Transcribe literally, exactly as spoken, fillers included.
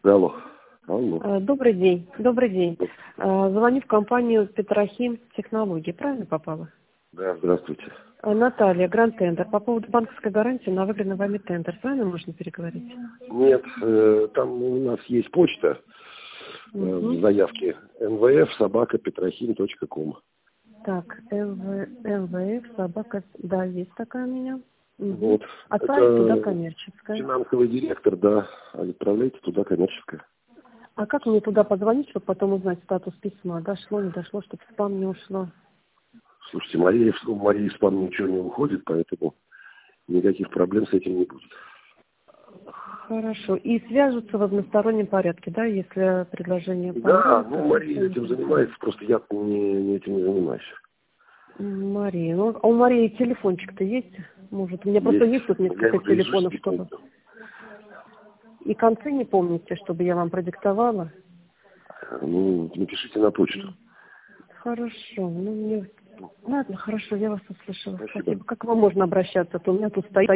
Алло. Алло. Э, Добрый день. Добрый день. Э, Звоню в компанию Петрохим Технологии. Правильно попала? Да, здравствуйте. Э, Наталья, Гранд Тендер. По поводу банковской гарантии на выигранный вами тендер. С вами можно переговорить? Нет, э, там у нас есть почта э, Угу. в заявке эн вэ эф собака петрохим точка ком. Так, эн вэ эф, собака, да, есть такая у меня. Угу. Вот. Отправить туда Это коммерческое. финансовый директор, да. Отправляйте туда коммерческое. А как мне туда позвонить, чтобы потом узнать статус письма? Дошло, не дошло, чтобы в спам не ушло? Слушайте, Мария, у Марии в спам ничего не уходит, поэтому никаких проблем с этим не будет. Хорошо. И свяжутся в одностороннем порядке, да, если предложение Да, понравится? ну Мария этим занимается, просто я не, не этим не занимаюсь. Мария, ну, а у Марии телефончик-то есть? Может, у меня просто есть тут Я несколько его наизусть телефонов, не чтобы... помню. И концы не помните, чтобы я вам продиктовала? Ну, напишите на почту. Хорошо, ну, мне... Ладно, хорошо, я вас услышала. Спасибо. Спасибо. Как к вам можно обращаться? А то у меня тут стоит